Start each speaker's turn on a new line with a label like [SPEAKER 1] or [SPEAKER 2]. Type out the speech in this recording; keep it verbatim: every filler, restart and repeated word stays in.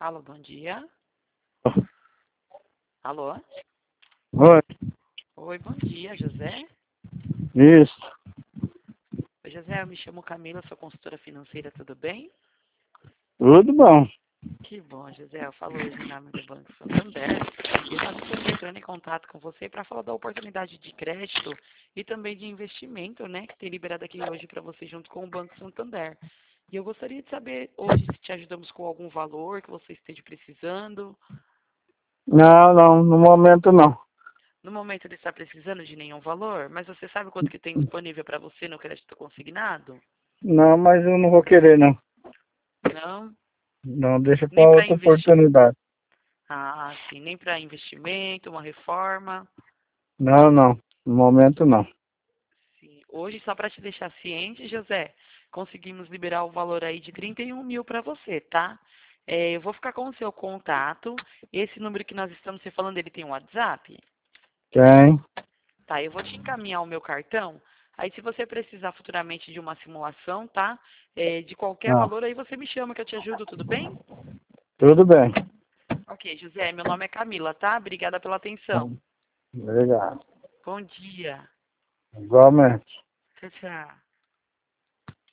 [SPEAKER 1] Alô, bom dia. Alô?
[SPEAKER 2] Oi,
[SPEAKER 1] Oi, bom dia, José.
[SPEAKER 2] isso,
[SPEAKER 1] Oi, José, eu me chamo Camila, sou consultora financeira, tudo bem?
[SPEAKER 2] tudo bom.
[SPEAKER 1] Que bom, José. Eu falo hoje em nome do Banco Santander. E nós estamos entrando em contato com você para falar da oportunidade de crédito e também de investimento, né, que tem liberado aqui hoje para você junto com o Banco Santander. E eu gostaria de saber hoje se te ajudamos com algum valor que você esteja precisando.
[SPEAKER 2] Não, não, no momento não.
[SPEAKER 1] No momento ele está precisando de nenhum valor, mas você sabe quanto que tem disponível para você no crédito consignado?
[SPEAKER 2] Não, mas eu não vou querer, não.
[SPEAKER 1] Não?
[SPEAKER 2] Não, deixa
[SPEAKER 1] Nem
[SPEAKER 2] para
[SPEAKER 1] para
[SPEAKER 2] outra
[SPEAKER 1] investir.
[SPEAKER 2] oportunidade.
[SPEAKER 1] Ah, sim, nem para investimento, uma reforma.
[SPEAKER 2] Não, não, no momento não.
[SPEAKER 1] Sim. Hoje, só para te deixar ciente, José, conseguimos liberar o valor aí de trinta e um mil para você, tá? É, eu vou ficar com o seu contato. Esse número que nós estamos se falando, ele tem um WhatsApp?
[SPEAKER 2] Tem,
[SPEAKER 1] Tá, eu vou te encaminhar o meu cartão. Aí, se você precisar futuramente de uma simulação, tá? É, de qualquer
[SPEAKER 2] ah,
[SPEAKER 1] valor, aí você me chama que eu te ajudo, tudo bem?
[SPEAKER 2] tudo bem.
[SPEAKER 1] Ok, José, meu nome é Camila, tá? Obrigada pela atenção.
[SPEAKER 2] Obrigado.
[SPEAKER 1] Bom dia.
[SPEAKER 2] Igualmente.
[SPEAKER 1] Tchau, tchau.